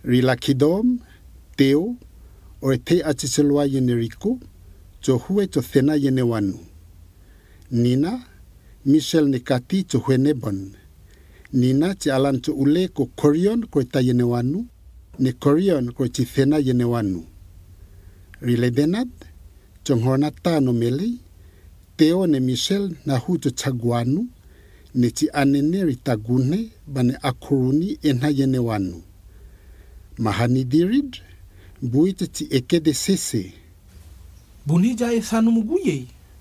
Rilakidom, Teo, o te atiselua yene Rico, to hue to thena yene wanu. Nina, Michel Nikati to hue nebon. Nina ti alan to ule ko Korion ko ta yene wanu, ne Korion ko ti thena yene wanu. Rile Benad, tong hornata no mele, Teo ne Michel na hu to Taguanu, ne ti anene ritagune bane akuruni enha yene wanu. Mahani dirid, buite ti eke de sese. Bunija e sanu muguye.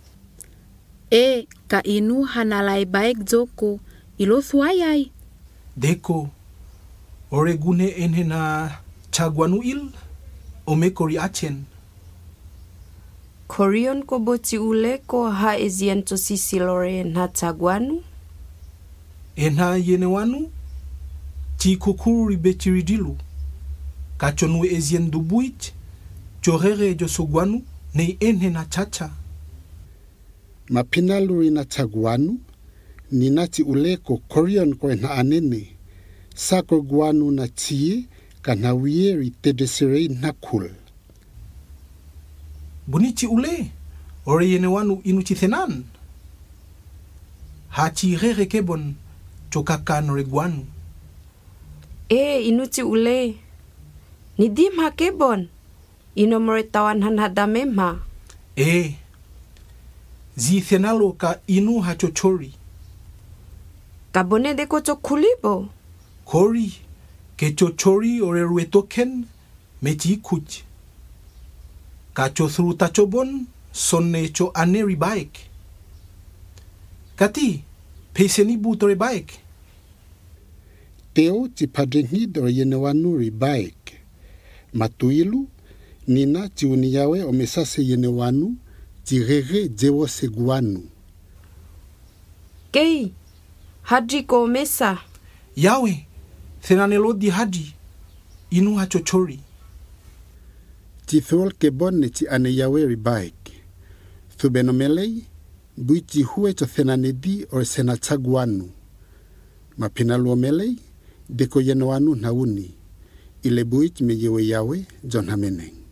E ka inu hanalai baik joko ilo thuayai. Deko, ore gune enhe na Taguanu il, ome kori achen. Korion ko boti ule ko ha eziento sisilore na Taguanu? Enha yene wanu, ti kukuri betiridilu. Kachonu ezien dubuit, chorere jo soguanu, nei enhe na chacha. Mapinaluri na Taguanu, ni nati ule ko Korion ko na anene, sako guanu na tie, kanawieri te desirei nakul. Bunichi ule, ore yene wanu inuchi thenan. Hachi rere kebon, chokakan reguanu. Inuti ule. Nidim ha kebon. Inomoritawan han hadamemha. Zi thenalo ka inu hachochori. Kabone de ko kulibo. Kori, ke chochori ore ruetoken, meti kuch. Kacho thru tachobon, sonne cho aneri baek. Kati, peseni butore baek. Teo ti padrenhi do yene wanu ri baek. Matuilu, nina ti uniyawe o mesase yene wanu, ti rere jewo seguanu. Kei, haji ko mesa. Yawe, thenanelo di haji, inu hachochori. Ti thol ke bonne ti ane yawe ri baek. Thubeno melei, bui ti hue to thenanedi o sena taguanu. Mapinaluo melei, deko yene wanu na uni. Ile buit me yewe yawe, John Hameneng.